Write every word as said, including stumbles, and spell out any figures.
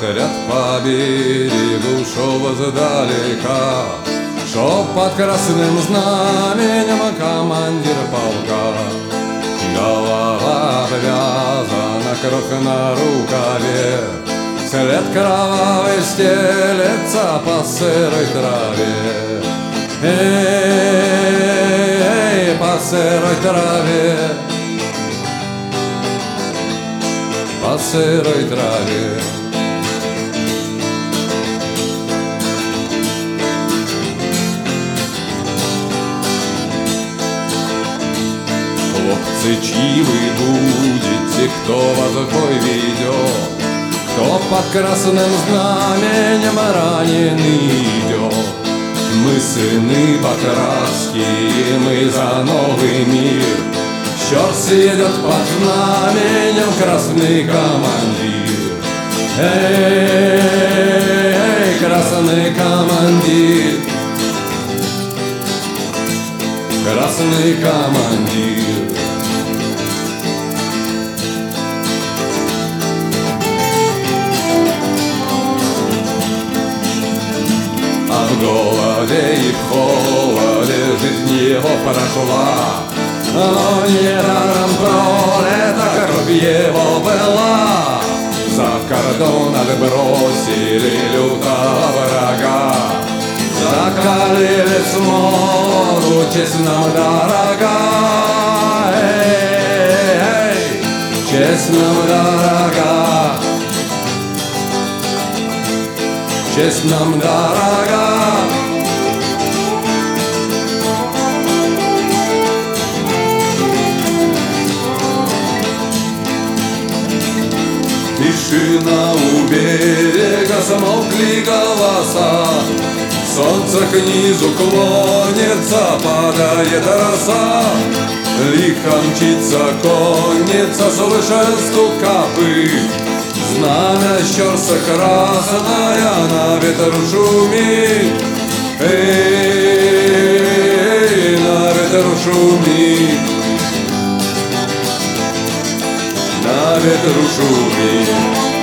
отряд по берегу шел издалека, шел под красным знаменем командир полка. Голова повязана, кровь на рукаве, след кровавый стелется по сырой траве. Эй, по сырой траве, по сырой траве. Хлопцы, чьи вы будете, кто вас в бой ведет, кто под красным знаменем раненый идет? Мы сыны Покровские, мы за новый мир. Щорс едет под знаменем красный командир. Эй, красный командир, красный командир. А в голоде и в холоде жизнь его прошла, но недаром пролита кровь его была. За кордон отбросили лютого врага, закалили смолу, честь нам дорога. Эй, эй, честь нам дорога, честь нам дорога. Тишина у берега, смолкли голоса, солнце к низу клонится, падает роса. Лихо мчится конница, слыша стук копыт, знамя щорса красная на ветру шумит. Эй, на ветру шумит, на ветру шумит.